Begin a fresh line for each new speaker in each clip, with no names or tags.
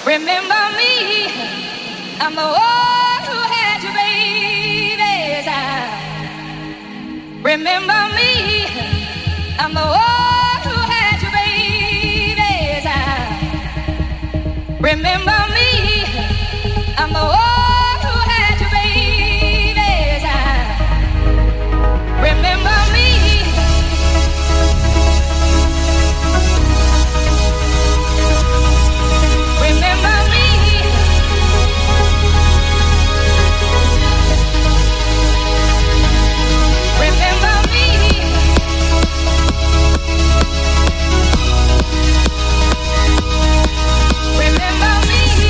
Remember me, I'm the one who had your babies. Remember me, I'm the one who had your babies. Remember me, I'm the one who had your babies. Remember me. Remember me. Remember me. Remember me.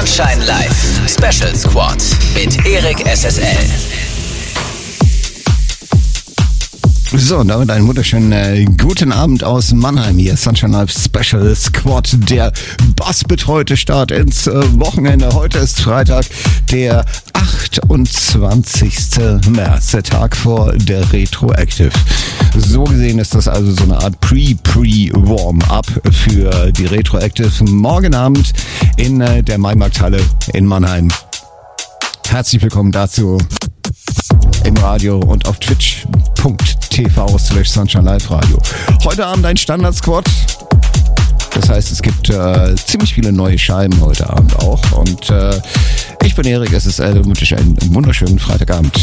Sunshine Live Special Squad mit Erik SSL.
So, und damit einen wunderschönen guten Abend aus Mannheim. Hier Sunshine Live Special Squad, der bassbetreute Start ins Wochenende. Heute ist Freitag, der 28. März, der Tag vor der Retroactive. So gesehen ist das also so eine Art Pre-Warm-Up für die Retroactive morgen Abend in der Maimarkthalle in Mannheim. Herzlich willkommen dazu im Radio und auf twitch.tv/Sunshine Live Radio. Heute Abend ein Standard-Squad. Das heißt, es gibt ziemlich viele neue Scheiben heute Abend auch. Und ich bin Erik SSL und wünsche einen wunderschönen Freitagabend.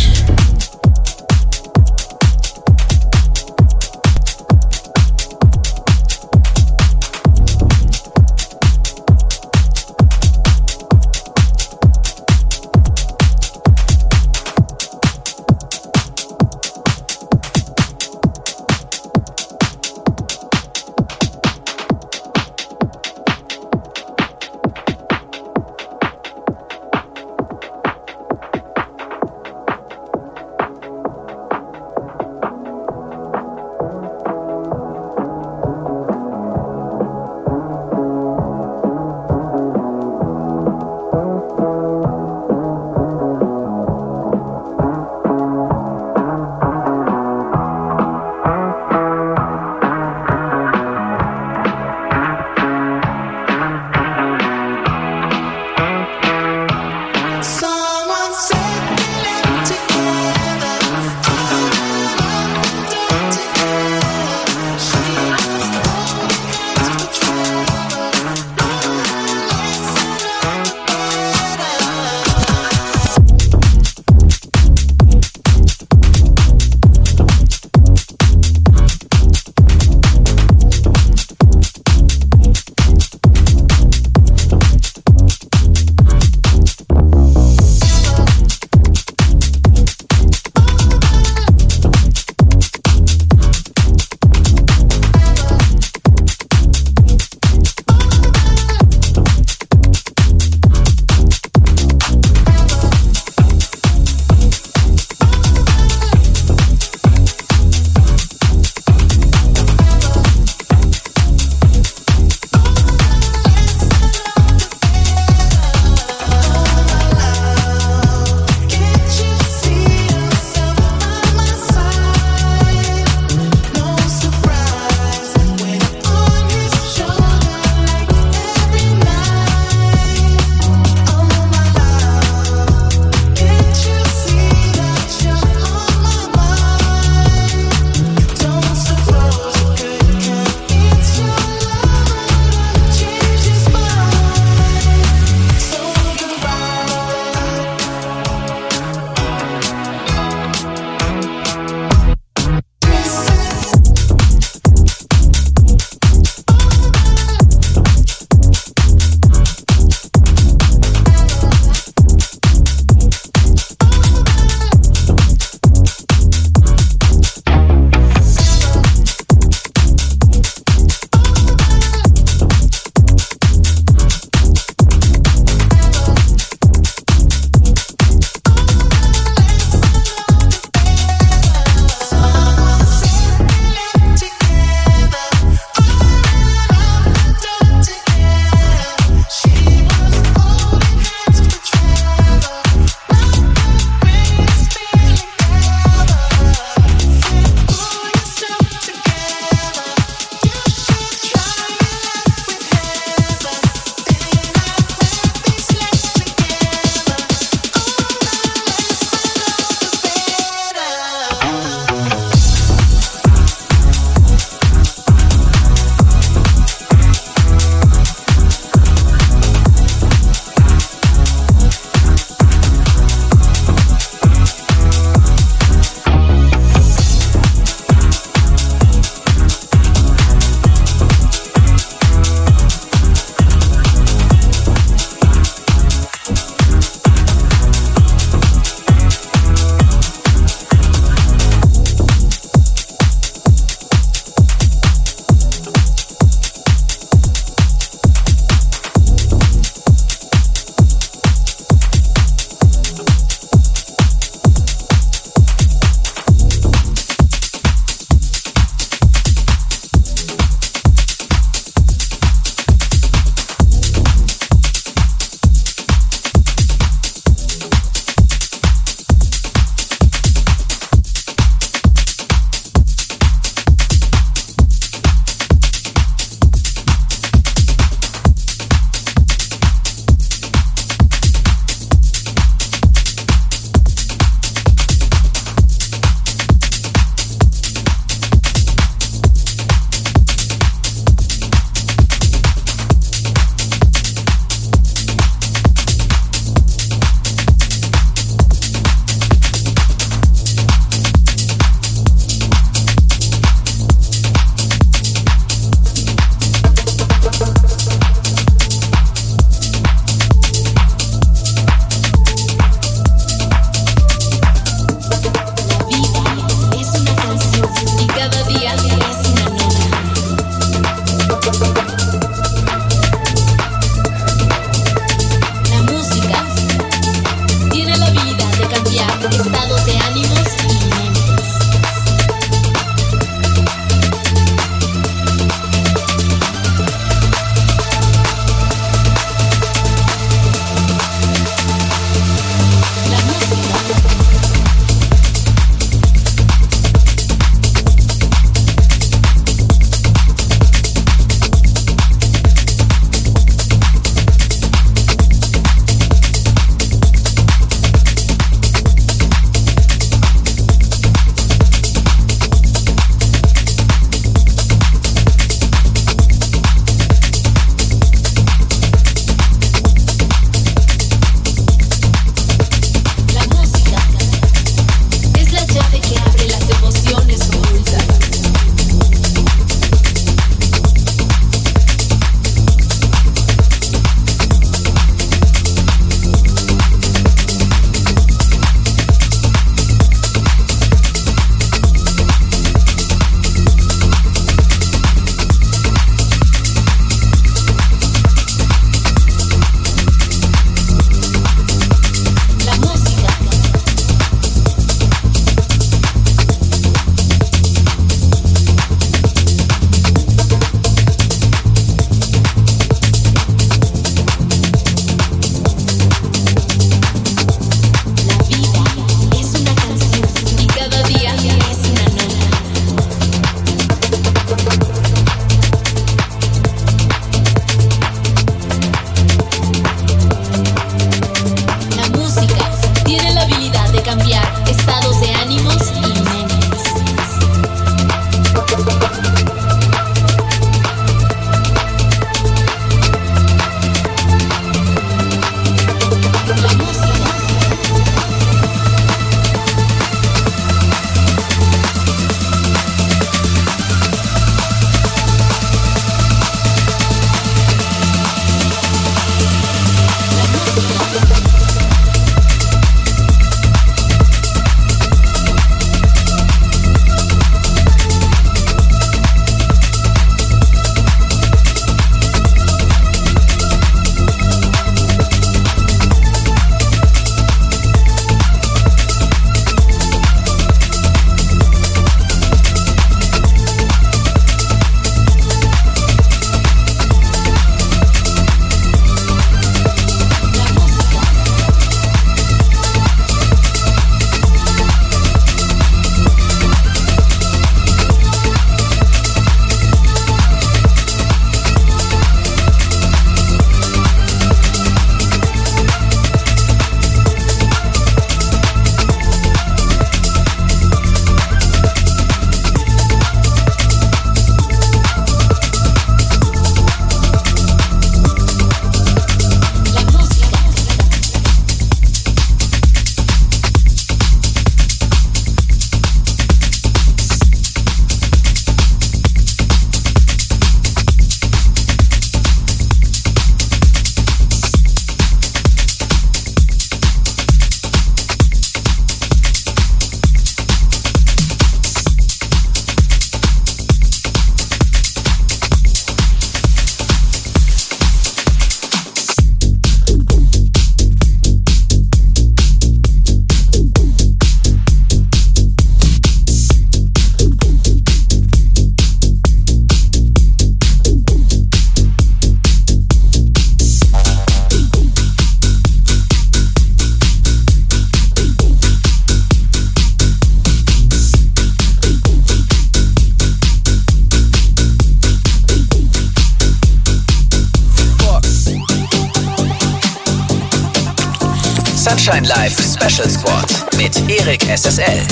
Sunshine Live Special Squad mit Erik SSL.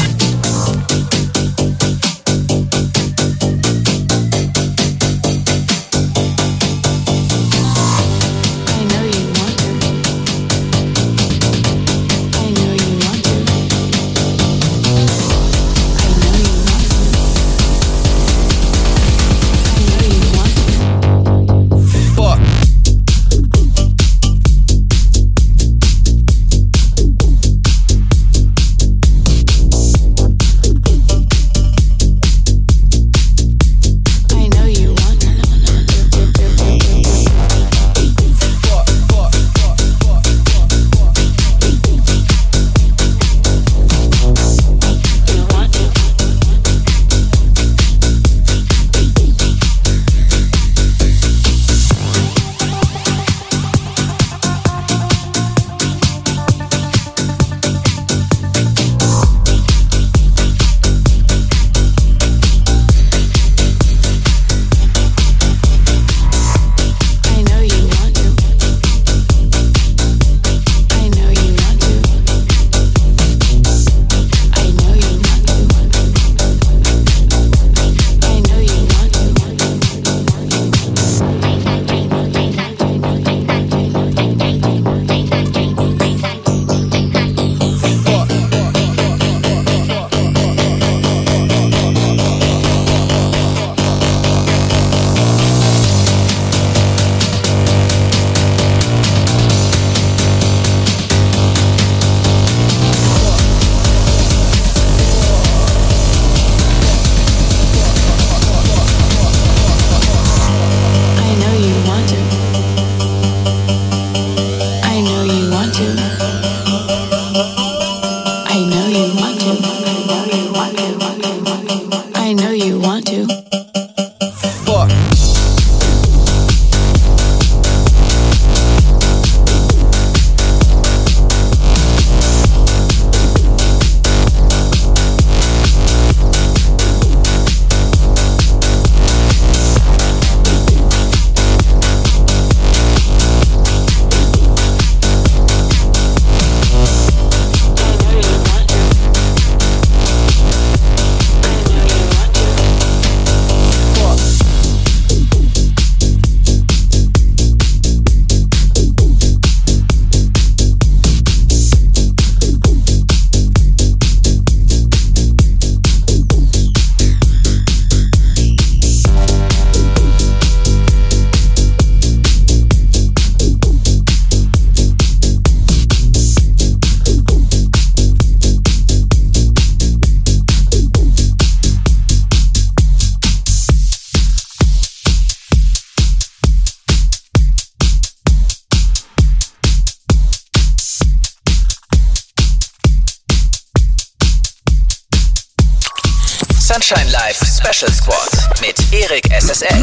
Sunshine Live Special Squad mit Erik SSL.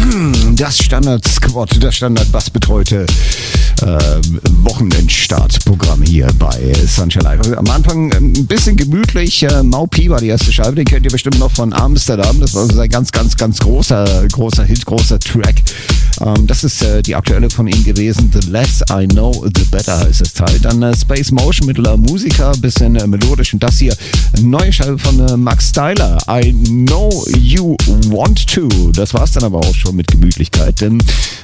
Das Standard-Squad, das Standard-Bass-betreute Wochenendstartprogramm hier bei Sunshine Live. Also am Anfang ein bisschen gemütlich. Maupi war die erste Scheibe, den kennt ihr bestimmt noch von Amsterdam. Das war ein ganz großer Hit, großer Track. Das ist die aktuelle von ihm gewesen. The Less I Know, The Better heißt das Teil. Dann Space Motion mit La Musica, bisschen melodisch. Und das hier, neue Scheibe von Max Styler. I Know You Want To. Das war's dann aber auch schon mit Gemütlichkeit. Denn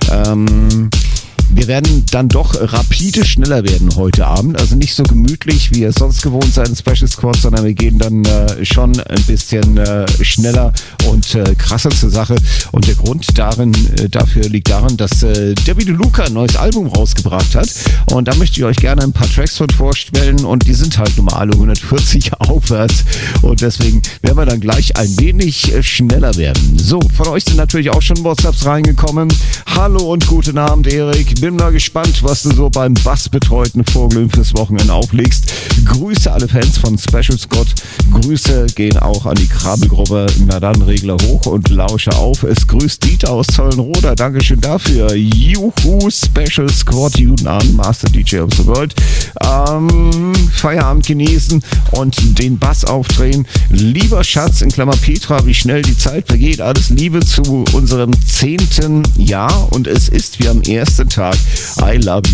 wir werden dann doch rapide schneller werden heute Abend. Also nicht so gemütlich, wie ihr sonst gewohnt seid in Special Squad, sondern wir gehen dann schon ein bisschen schneller und krasser zur Sache. Und der Grund dafür liegt daran, dass Debbie DeLuca ein neues Album rausgebracht hat. Und da möchte ich euch gerne ein paar Tracks von vorstellen. Und die sind halt normale 140 aufwärts. Und deswegen werden wir dann gleich ein wenig schneller werden. So, von euch sind natürlich auch schon WhatsApps reingekommen. Hallo und guten Abend, Erik. Bin mal gespannt, was du so beim bassbetreuten Vorglühen fürs Wochenende auflegst. Grüße alle Fans von Special Squad. Grüße gehen auch an die Krabbelgruppe. Na dann, Regler hoch und lausche auf. Es grüßt Dieter aus Zollenroda. Dankeschön dafür. Juhu, Special Squad. Guten Abend, Master DJ of the World. Feierabend genießen und den Bass aufdrehen. Lieber Schatz, in Klammer Petra, wie schnell die Zeit vergeht. Alles Liebe zu unserem 10. Jahr und es ist wie am ersten Tag. I love you.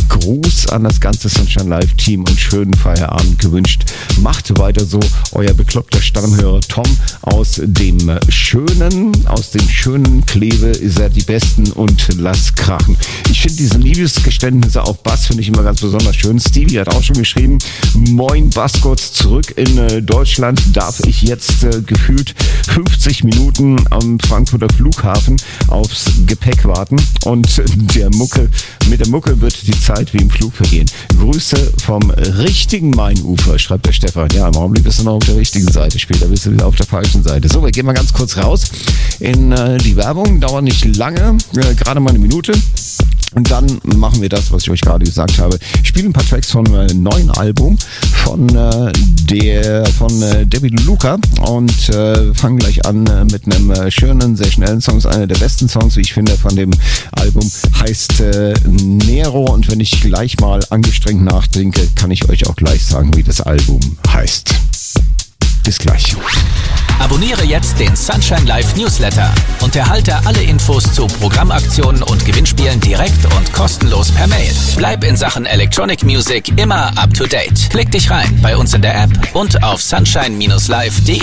Gruß an das ganze Sunshine Live Team und schönen Feierabend gewünscht. Macht weiter so, euer bekloppter Stammhörer Tom aus dem schönen Kleve. Ihr seid die Besten und lasst krachen. Ich finde diese Liebesgeständnisse auf Bass finde ich immer ganz besonders schön. Stevie hat auch schon geschrieben, moin Bassgotts, zurück in Deutschland darf ich jetzt gefühlt 50 Minuten am Frankfurter Flughafen aufs Gepäck warten und mit der Mucke wird die Zeit wie im Flug vergehen. Grüße vom richtigen Mainufer, schreibt der Stefan. Ja, im Augenblick bist du noch auf der richtigen Seite, später bist du wieder auf der falschen Seite. So, wir gehen mal ganz kurz raus in die Werbung, dauert nicht lange, gerade mal eine Minute. Und dann machen wir das, was ich euch gerade gesagt habe. Spielen ein paar Tracks vom neuen Album von Debbie DeLuca und fangen gleich an mit einem schönen, sehr schnellen Song. Einer der besten Songs, wie ich finde, von dem Album heißt Nero. Und wenn ich gleich mal angestrengt nachdenke, kann ich euch auch gleich sagen, wie das Album heißt. Bis gleich.
Abonniere jetzt den Sunshine Live Newsletter und erhalte alle Infos zu Programmaktionen und Gewinnspielen direkt und kostenlos per Mail. Bleib in Sachen Electronic Music immer up to date. Klick dich rein bei uns in der App und auf sunshine-live.de.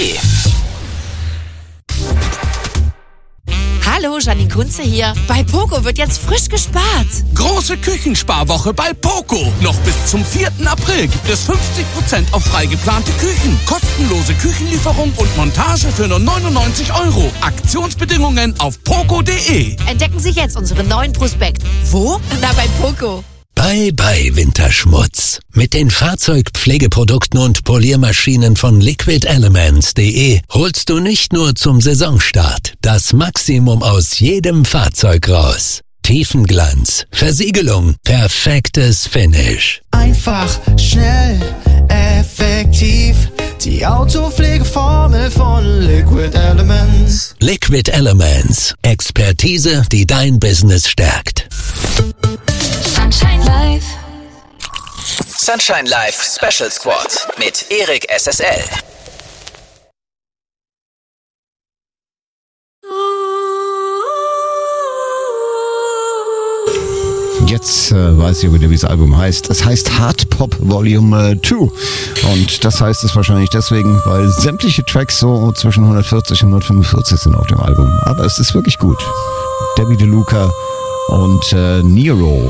Hallo, Janine Kunze hier. Bei Poco wird jetzt frisch gespart.
Große Küchensparwoche bei Poco. Noch bis zum 4. April gibt es 50% auf frei geplante Küchen. Kostenlose Küchenlieferung und Montage für nur 99 €. Aktionsbedingungen auf poco.de.
Entdecken Sie jetzt unseren neuen Prospekt. Wo? Na, bei Poco.
Bye bye Winterschmutz. Mit den Fahrzeugpflegeprodukten und Poliermaschinen von liquidelements.de holst du nicht nur zum Saisonstart das Maximum aus jedem Fahrzeug raus. Tiefenglanz, Versiegelung, perfektes Finish.
Einfach, schnell, effektiv. Die Autopflegeformel von Liquid Elements.
Liquid Elements. Expertise, die dein Business stärkt.
Sunshine Live.
Sunshine Live Special Squad mit Erik SSL.
Jetzt weiß ich wieder, wie das Album heißt. Es heißt Hard Pop Volume 2. Und das heißt es wahrscheinlich deswegen, weil sämtliche Tracks so zwischen 140 und 145 sind auf dem Album. Aber es ist wirklich gut. Debbie DeLuca und Nero.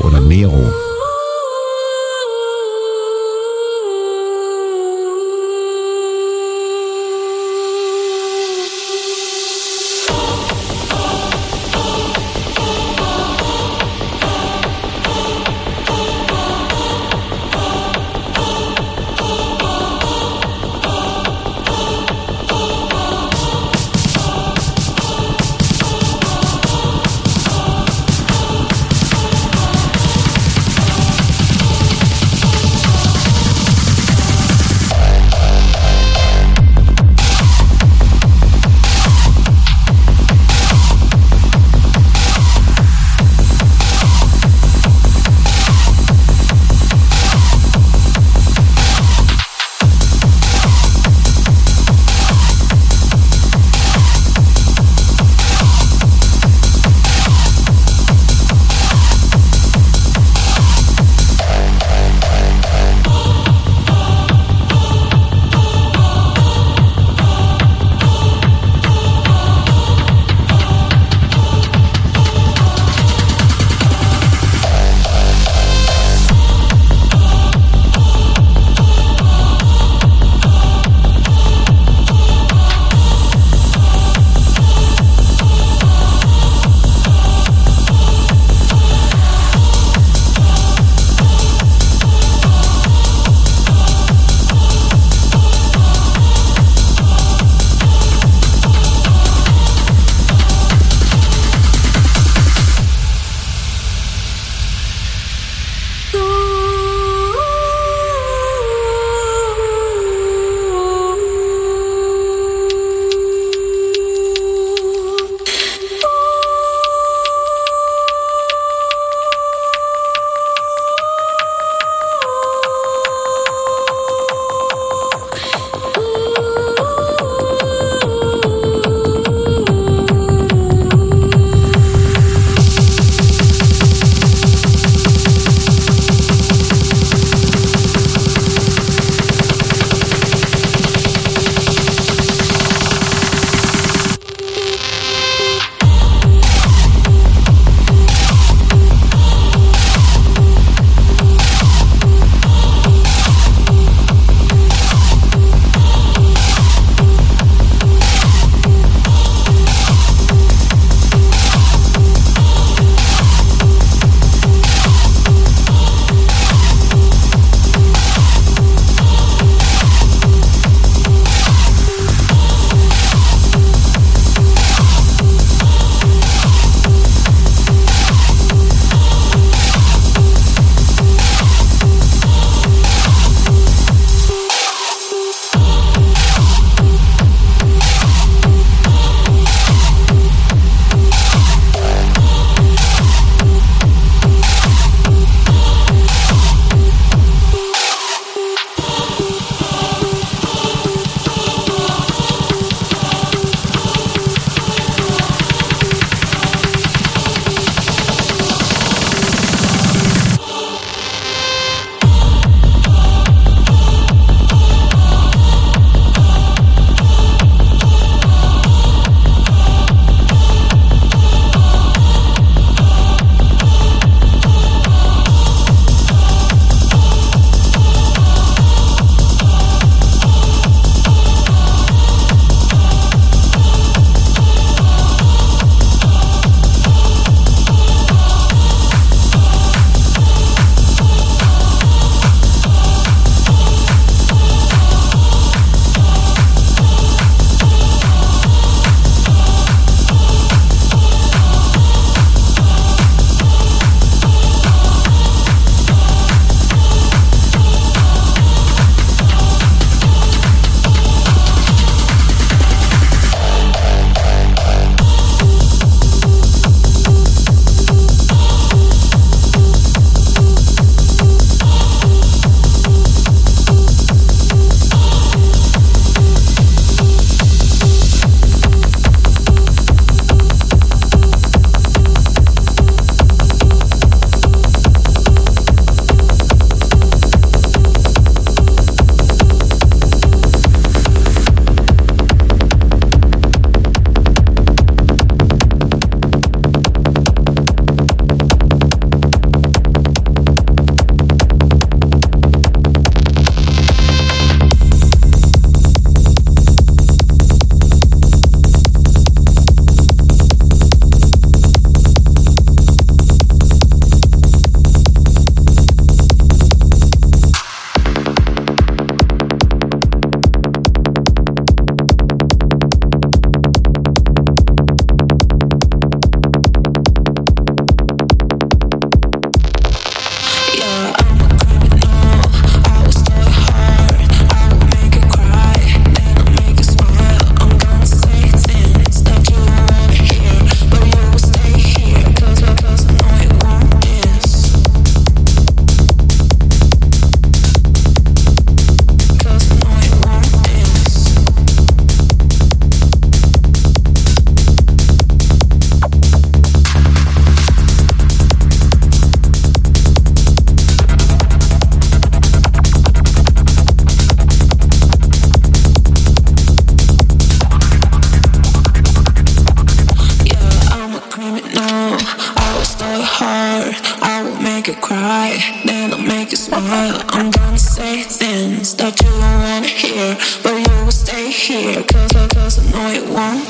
make you cry, then I'll make you smile. I'm gonna say things that you don't wanna hear, but you will stay here, cause I know you won't.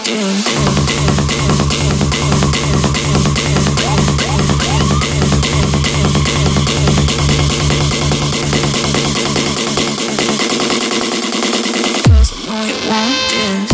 Cause I know you won't.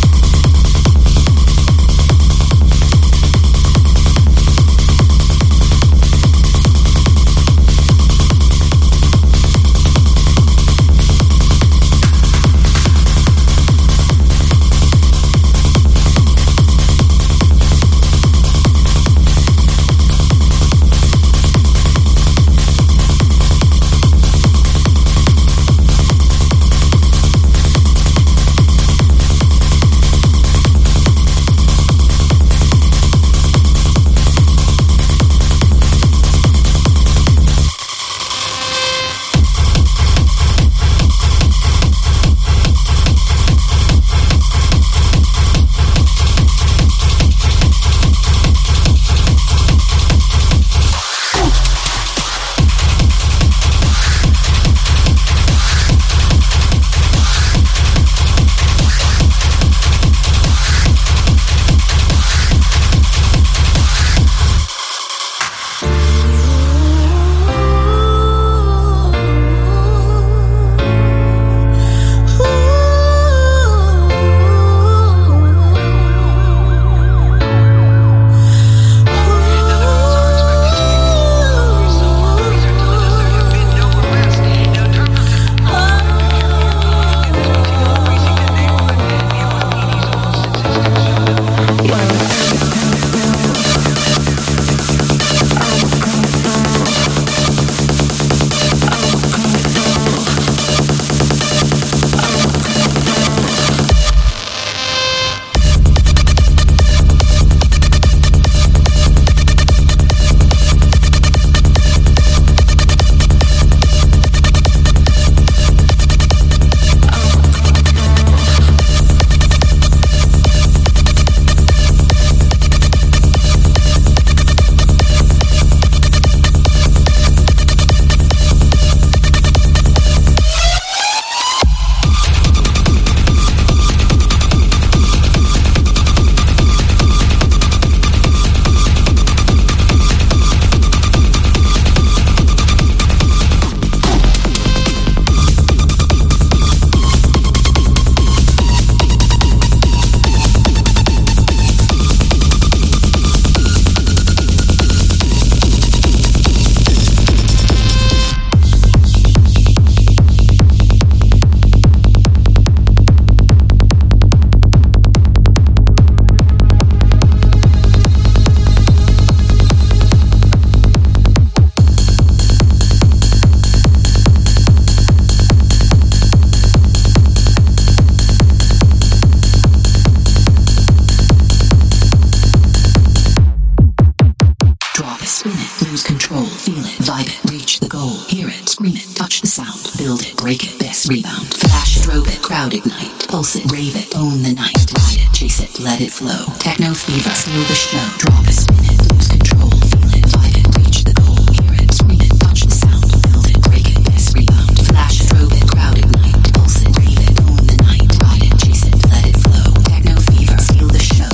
Rebound, flash, strobe it, crowd ignite, pulse it, rave it, own the night, ride it, chase it, let it flow, techno fever, steal the show, drop it, spin it, lose control, feel it, vibe it, reach the goal, hear it, scream it, touch the sound, build it, break it, best rebound, flash, strobe it, crowd ignite, pulse it, rave it, own the night, ride it, chase it, let it flow, techno fever, steal the show.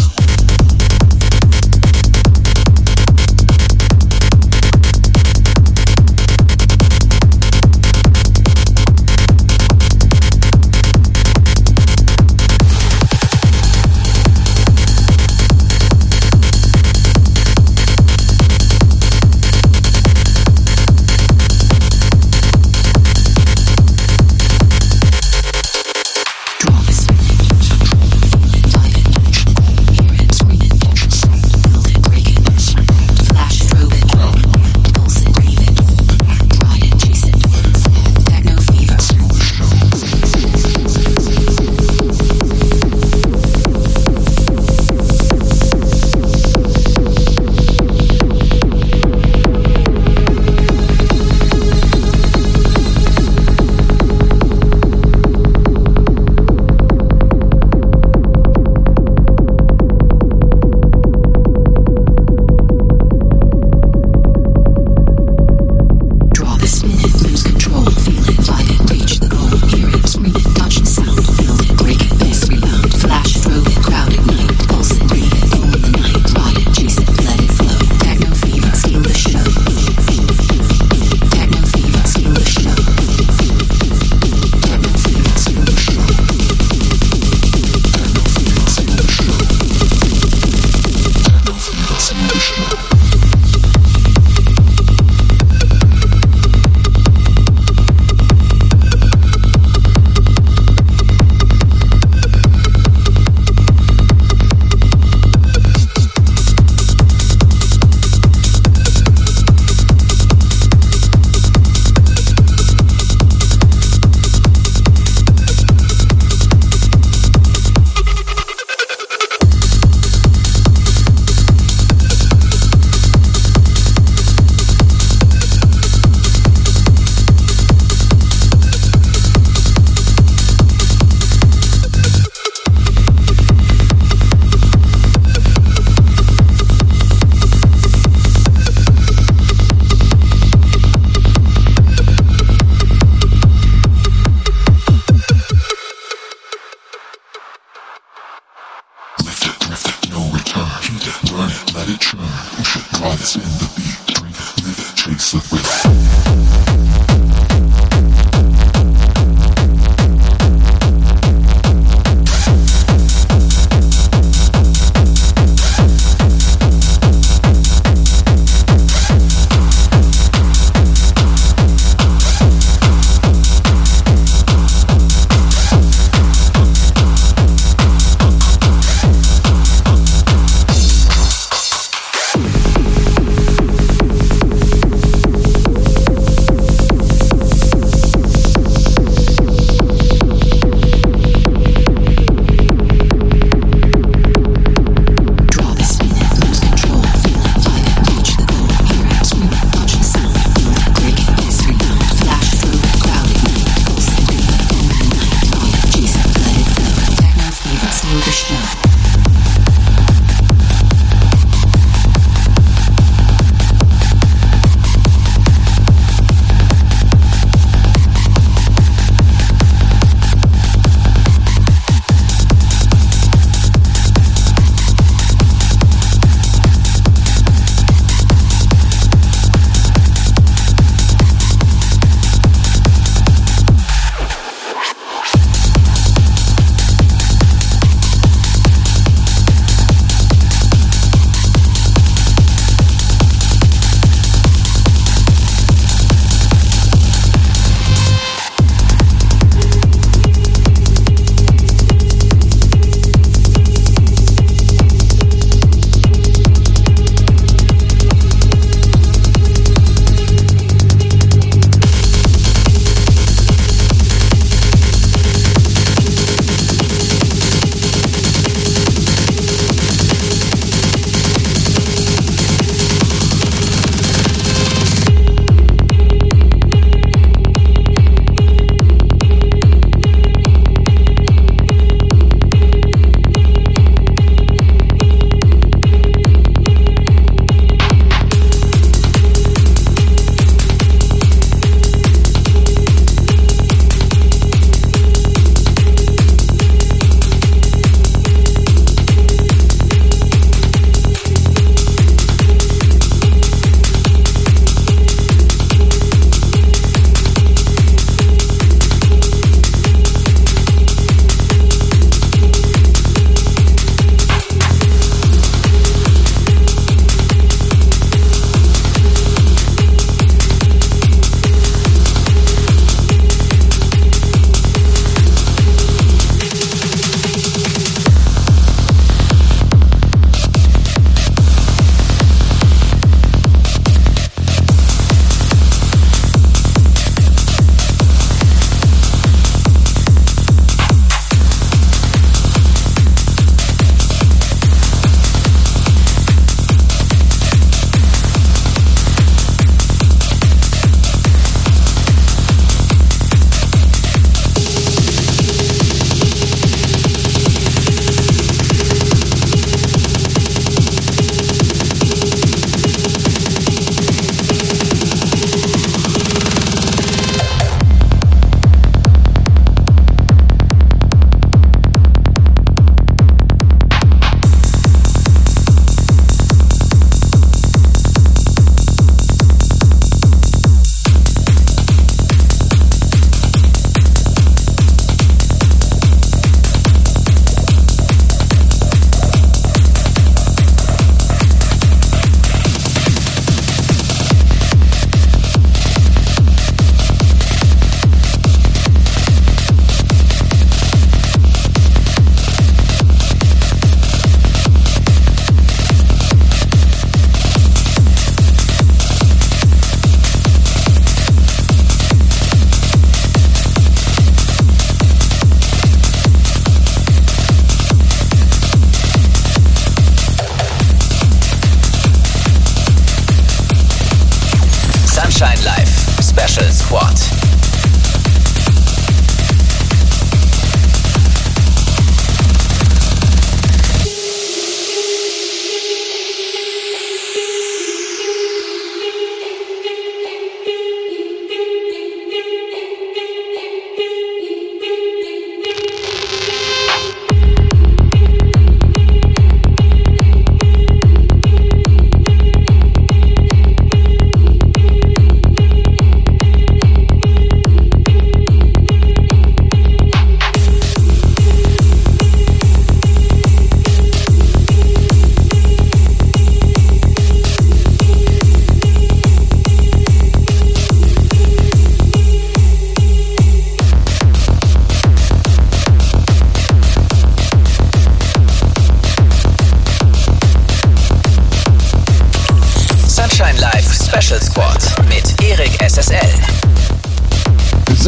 chase it with.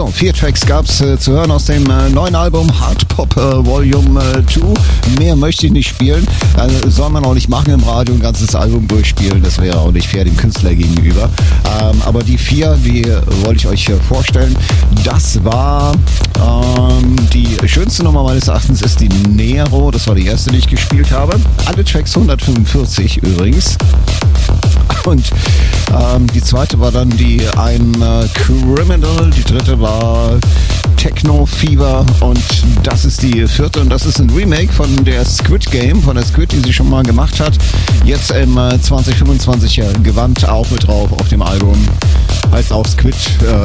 So, 4 Tracks gab's zu hören aus dem neuen Album Hard Pop Volume 2. Mehr möchte ich nicht spielen. Soll man auch nicht machen im Radio, ein ganzes Album durchspielen. Das wäre auch nicht fair dem Künstler gegenüber. Aber die 4, die wollte ich euch vorstellen. Das war die schönste Nummer meines Erachtens ist die Nero. Das war die erste, die ich gespielt habe. Alle Tracks 145 übrigens. Und die zweite war dann die I'm Criminal, die dritte war Techno Fever und das ist die vierte und das ist ein Remake von der Squid Game, von der Squid, die sie schon mal gemacht hat. Jetzt im 2025 Gewand auch mit drauf auf dem Album. Heißt auch Squid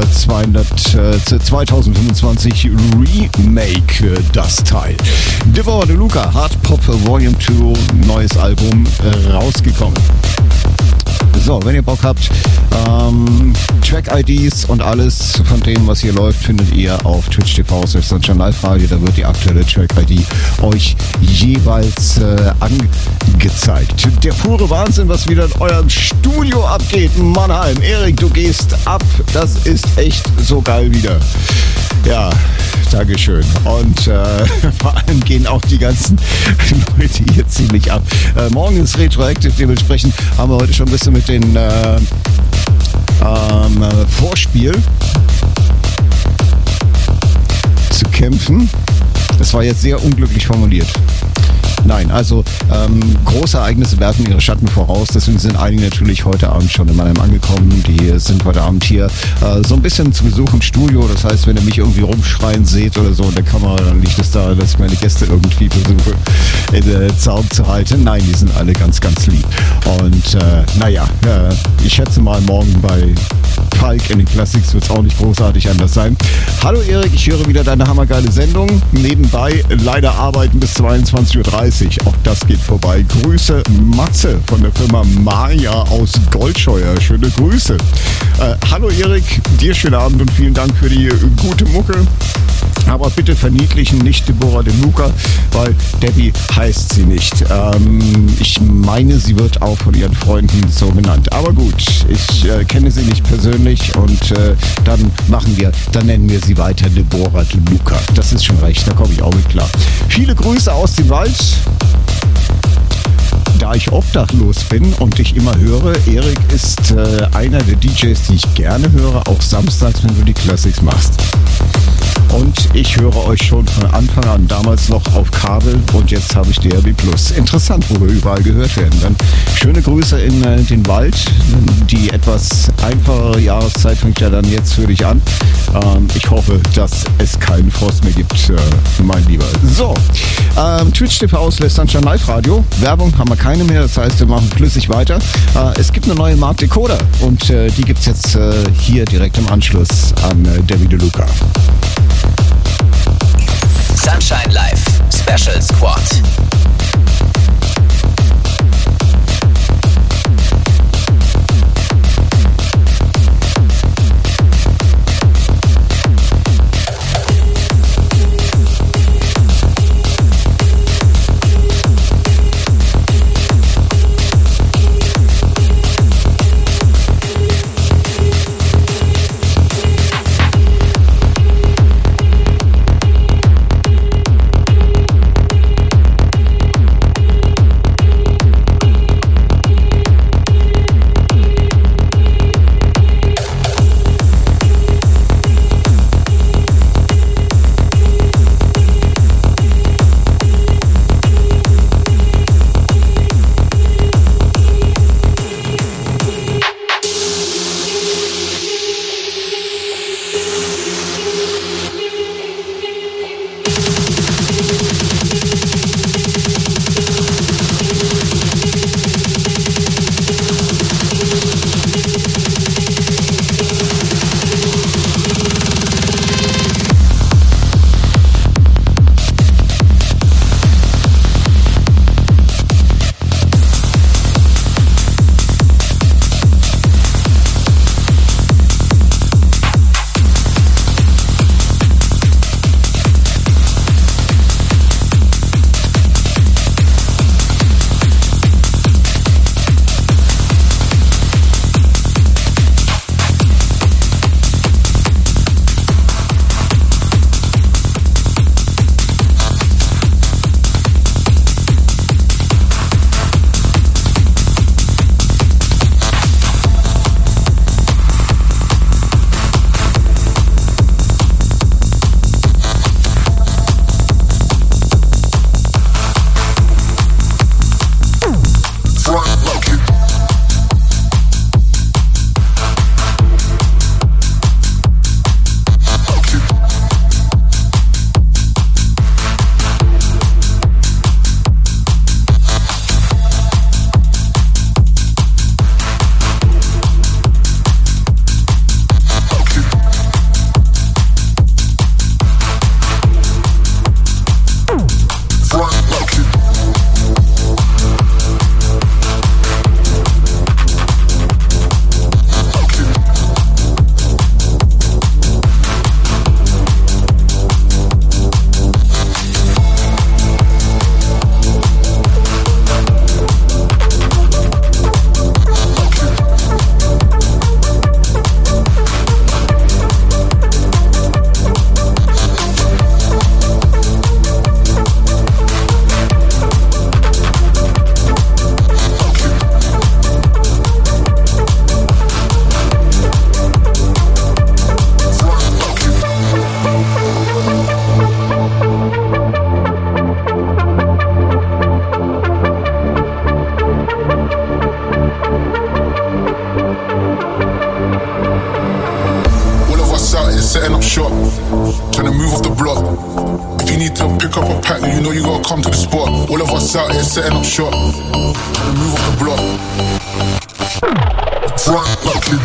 2025 Remake das Teil. Deborah De Luca, Hard Pop Volume 2, neues Album rausgekommen. So, wenn ihr Bock habt, Track-IDs und alles von dem, was hier läuft, findet ihr auf Twitch TV Sunshine Live Radio. Da wird die aktuelle Track-ID euch jeweils angezeigt. Der pure Wahnsinn, was wieder in eurem Studio abgeht. Mannheim, Erik, du gehst ab. Das ist echt so geil wieder. Ja, Dankeschön. Und vor allem gehen auch die ganzen Leute hier ziemlich ab. Morgen ist Retroactive, dementsprechend haben wir heute schon ein bisschen mit den Vorspiel zu kämpfen. Das war jetzt sehr unglücklich formuliert. Nein, also große Ereignisse werfen ihre Schatten voraus, deswegen sind einige natürlich heute Abend schon in Mannheim angekommen. Die sind heute Abend hier so ein bisschen zu Besuch im Studio. Das heißt, wenn ihr mich irgendwie rumschreien seht oder so in der Kamera, dann liegt es daran, dass ich meine Gäste irgendwie versuche in den Zaum zu halten. Nein, die sind alle ganz, ganz lieb. Und ich schätze mal, morgen bei Falk in den Classics wird es auch nicht großartig anders sein. Hallo Erik, ich höre wieder deine hammergeile Sendung. Nebenbei leider arbeiten bis 22:30 Uhr. Auch das geht vorbei. Grüße Matze von der Firma Maya aus Goldscheuer. Schöne Grüße. Hallo Erik, dir schönen Abend und vielen Dank für die gute Mucke. Aber bitte verniedlichen nicht Deborah De Luca, weil Debbie heißt sie nicht. Ich meine, sie wird auch von ihren Freunden so genannt. Aber gut, ich kenne sie nicht persönlich und dann nennen wir sie weiter Deborah De Luca. Das ist schon recht, da komme ich auch mit klar. Viele Grüße aus dem Wald. Da ich obdachlos bin und dich immer höre, Erik ist einer der DJs, die ich gerne höre, auch samstags, wenn du die Classics machst. Und ich höre euch schon von Anfang an, damals noch auf Kabel und jetzt habe ich DRB+. Interessant, wo wir überall gehört werden. Dann schöne Grüße in den Wald. Die etwas einfachere Jahreszeit fängt ja dann jetzt für dich an. Ich hoffe, dass es keinen Frost mehr gibt, mein Lieber. So, Twitch TV / Sunshine Live Radio. Werbung haben wir keine mehr, das heißt, wir machen flüssig weiter. Es gibt eine neue Mark Decoder und die gibt es jetzt hier direkt im Anschluss an Debbie De Luca.
Sunshine Live Special Squad.
setting up shop. Trying to move off the block. If you need to pick up a pack, then you know you gotta come to the spot. All of us out here setting up shop. Trying to move off the block. Front lucky.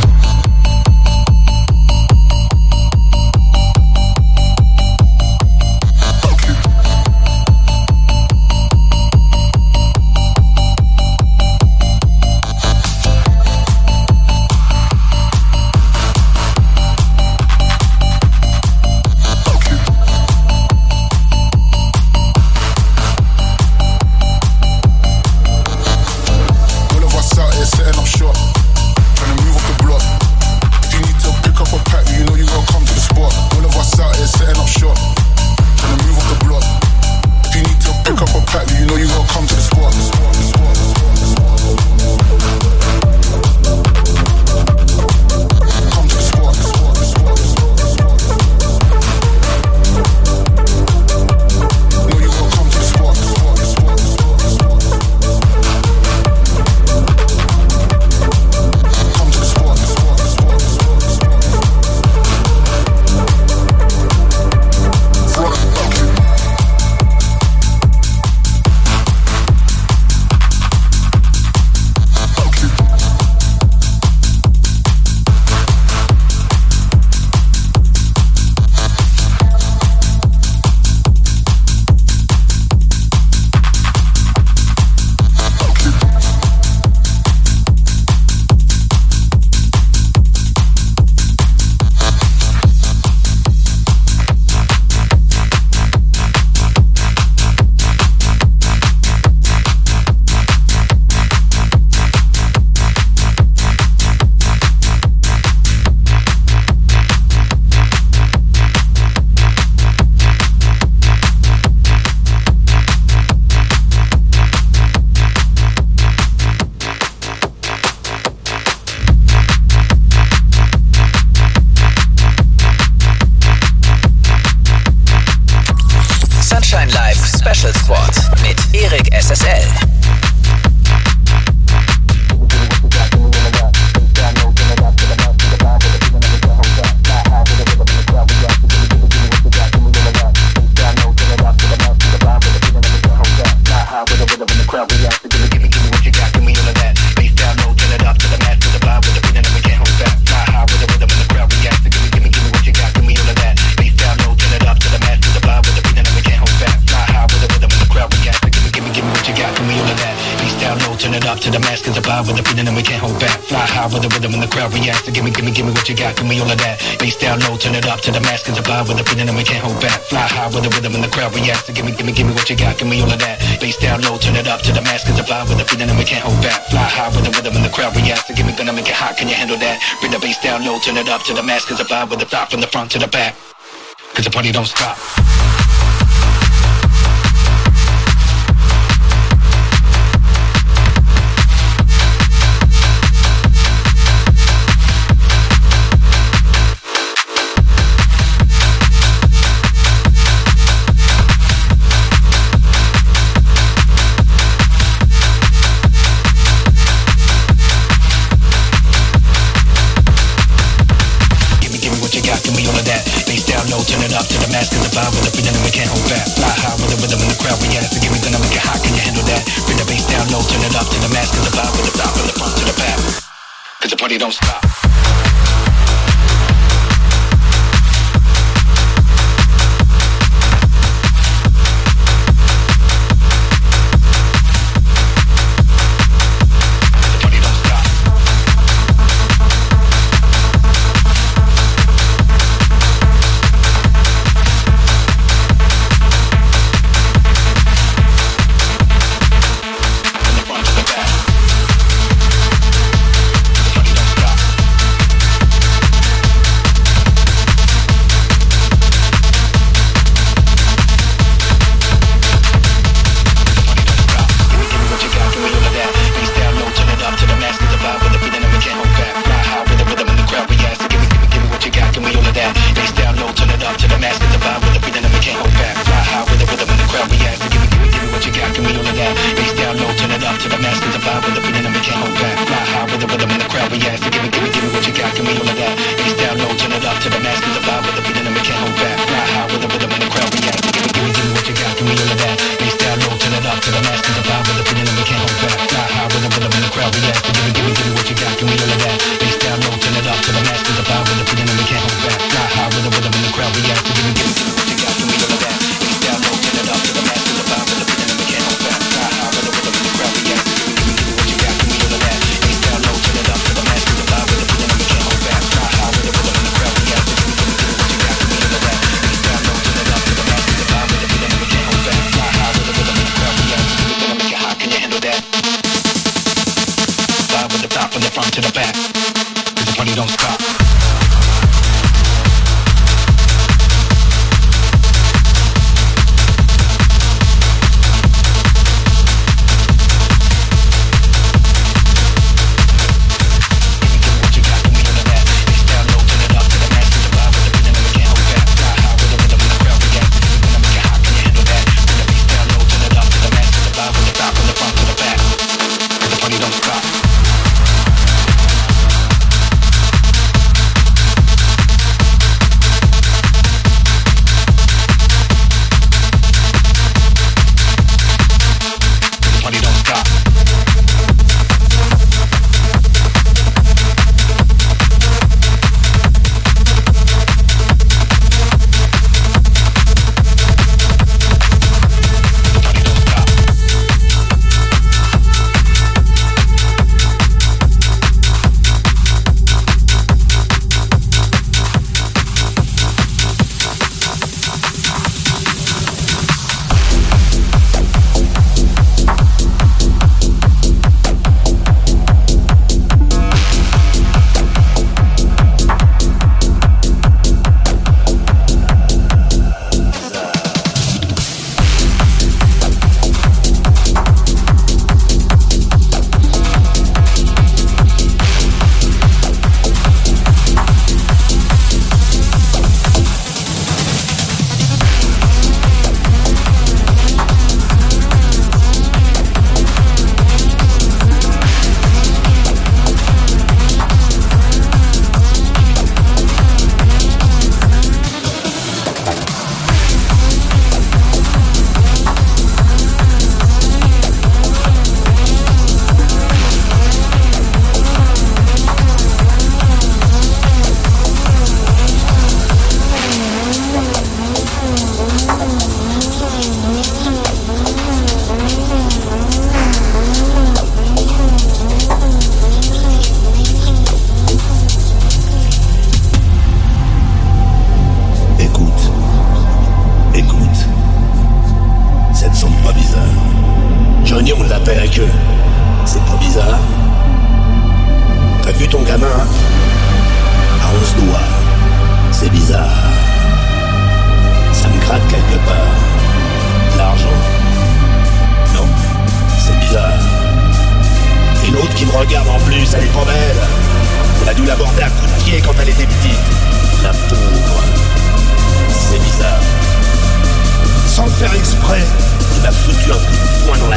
Special Squad mit Erik SSL.
To the mask is above with the feeling and we can't hold back. Fly high with the rhythm and the crowd reacts. So give me what you got, give me all of that. Bass down low, turn it up to the mask is above with the feeling and we can't hold back. Fly high with the rhythm and the crowd reacts. So give me what you got, give me all of that. Bass down low, turn it up to the mask is above with the feeling and we can't hold back. Fly high with the rhythm and the crowd reacts. So give me gonna make it hot, can you handle that? Bring the bass down low, turn it up to the mask is above with the top from the front to the back. Cause the party don't stop. Turn it up to the mask is above with the feeling and we can't hold back. Fly high with the rhythm and the crowd reacts. So give me gonna make it hot, can you handle that? Bring the bass down low, turn it up to the mask is above with the top from the front to the back. Cause the party don't stop. Give me what you got, give me all of that. Bass down low, turn it up to the mask is above with the party don't stop.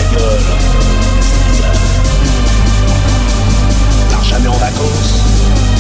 Jamais en vacances,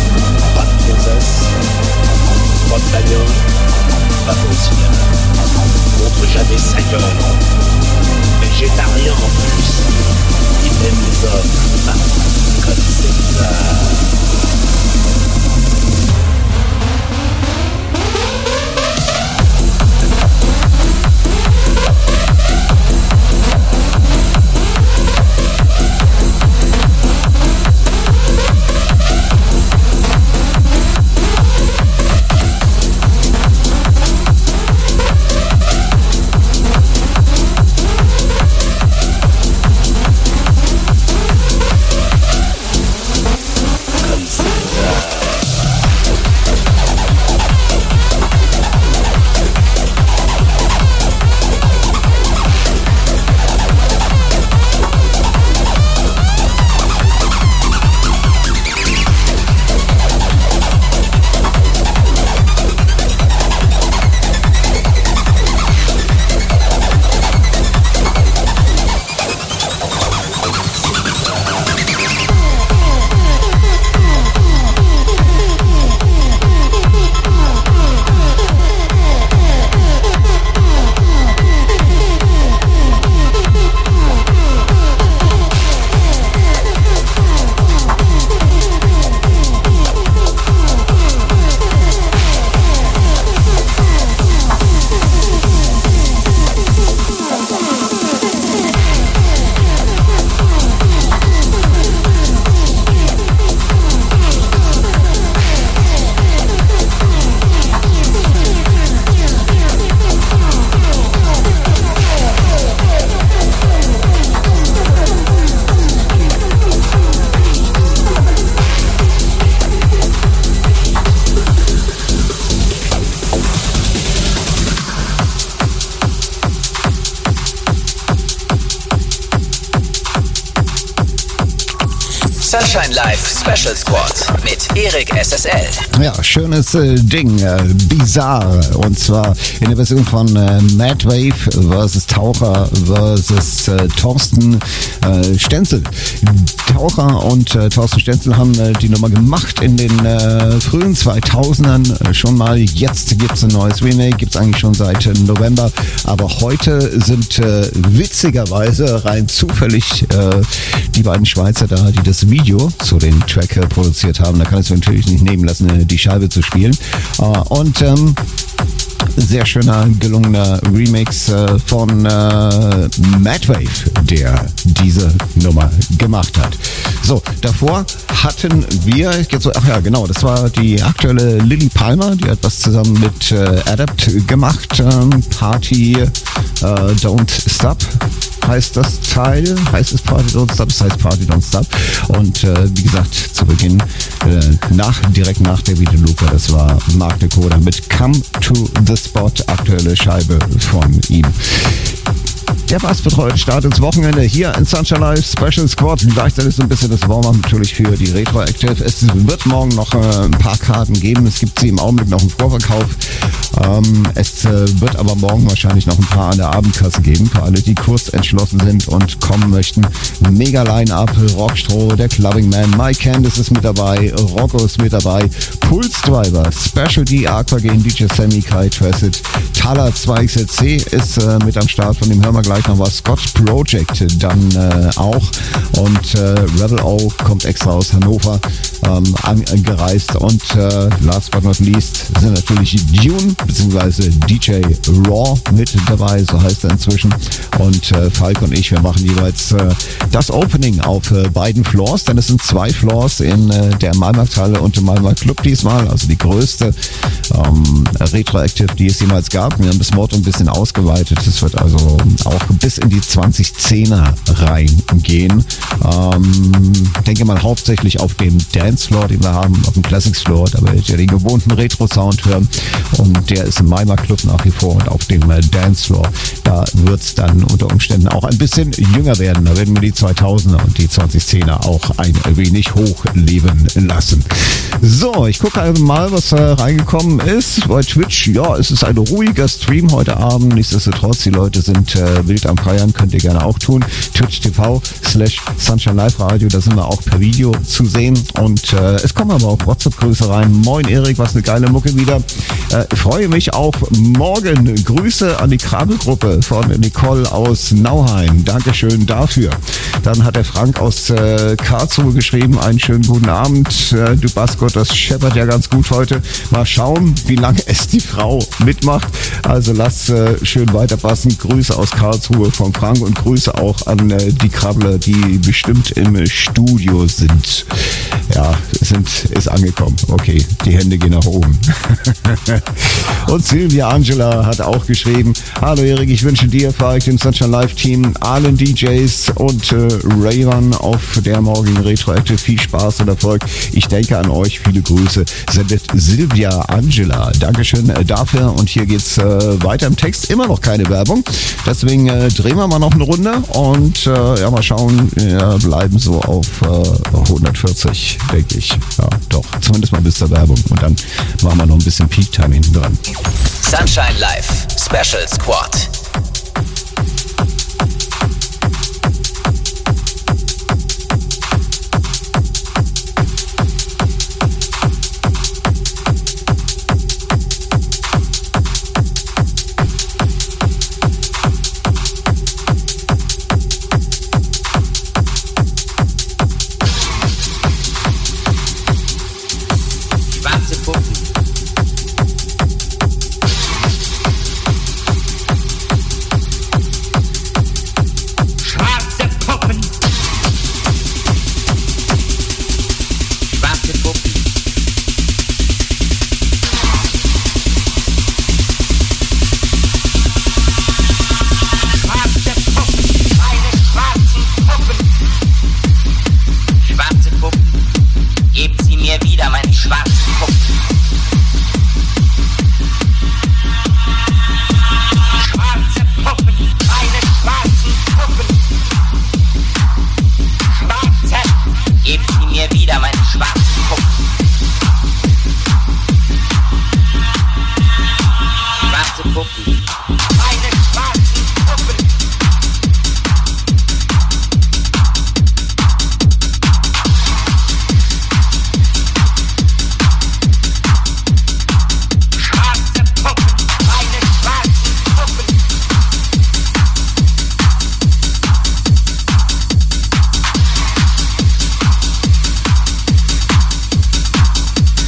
Sunshine Live Special Squad mit Erik SSL.
Ja, schönes Ding, Bizarre. Und zwar in der Version von Madwave versus Taucher versus Thorsten Stenzel. Taucher und Thorsten Stenzel haben die Nummer gemacht in den frühen 2000ern schon mal. Jetzt gibt es ein neues Remake, gibt es eigentlich schon seit November. Aber heute sind witzigerweise rein zufällig die beiden Schweizer da, die das Video zu dem Track produziert haben. Da kann es natürlich nicht nehmen lassen, die Scheibe zu spielen. Und sehr schöner, gelungener Remix von Madwave, der diese Nummer gemacht hat. So, davor hatten wir, ach ja genau, das war die aktuelle Lily Palmer, die hat was zusammen mit Adapt gemacht. Party Don't Stop heißt das Teil, heißt es Party Don't Stop, das heißt Party Don't Stop. Und wie gesagt, zu Beginn, direkt nach der Videolupe, das war Mark Nekoda mit Come to the Spot, aktuelle Scheibe von ihm. Der Bass betreut Start ins Wochenende hier in Sunshine Live Special Squad. Gleichzeitig so ein bisschen das Warm-up natürlich für die Retroactive. Es wird morgen noch ein paar Karten geben. Es gibt sie im Augenblick noch im Vorverkauf. Es wird aber morgen wahrscheinlich noch ein paar an der Abendkasse geben. Für alle, die kurz entschlossen sind und kommen möchten. Mega Line-Up, Rockstro, der Clubbing Man, Mike Candice ist mit dabei, Rocco ist mit dabei, Pulse Driver, Special D, Aquagen, DJ Sammy, Kai Tracid, Tala 2XLC ist mit am Start, von dem hören wir gleich noch was. Scott Project dann auch und Rebel O kommt extra aus Hannover angereist und last but not least sind natürlich Dune bzw. DJ Raw mit dabei, so heißt er inzwischen, und Falk und ich, wir machen jeweils das Opening auf beiden Floors, denn es sind 2 Floors in der Malmarkthalle und im Malmarkt Club diesmal, also die größte Retroactive, die es jemals gab. Wir haben das Motto ein bisschen ausgeweitet, es wird also auch bis in die 2010er reingehen. Denke mal hauptsächlich auf den Dancefloor, den wir haben, auf dem Classics Floor, da werdet ihr den gewohnten Retro-Sound hören und der ist im Malmarkt Club nach wie vor, und auf dem Dancefloor, da wird es dann unter Umständen auch ein bisschen jünger werden. Da werden wir die 2000er und die 2010er auch ein wenig hochleben lassen. So, ich gucke also mal, was reingekommen ist bei Twitch. Ja, es ist ein ruhiger Stream heute Abend. Nichtsdestotrotz, die Leute sind wild am Feiern, könnt ihr gerne auch tun. Twitch.tv/Sunshine Live Radio, da sind wir auch per Video zu sehen. Und es kommen aber auch WhatsApp-Grüße rein. Moin Erik, was eine geile Mucke wieder. Freue mich auf morgen. Grüße an die Krabbelgruppe von Nicole aus Nauheim. Dankeschön dafür. Dann hat der Frank aus Karlsruhe geschrieben, einen schönen guten Abend. Du Baskot, das scheppert ja ganz gut heute. Mal schauen, wie lange es die Frau mitmacht. Also lass schön weiterpassen. Grüße aus Karlsruhe von Frank und Grüße auch an die Krabbler, die bestimmt im Studio sind. Ja, ist angekommen. Okay, die Hände gehen nach oben. Und Silvia Angela hat auch geschrieben, hallo Erik, ich wünsche dir, Falk, dem Sunshine Live Team, allen DJs und Ray-Ban auf der morgigen Retroactive viel Spaß und Erfolg. Ich denke an euch, viele Grüße, sendet Silvia Angela. Dankeschön dafür, und hier geht's weiter im Text, immer noch keine Werbung, deswegen drehen wir mal noch eine Runde und ja, mal schauen, wir bleiben so auf 140, denke ich. Ja, doch, zumindest mal bis zur Werbung, und dann machen wir noch ein bisschen Peak Time hinten dran.
Sunshine Live Special Squad.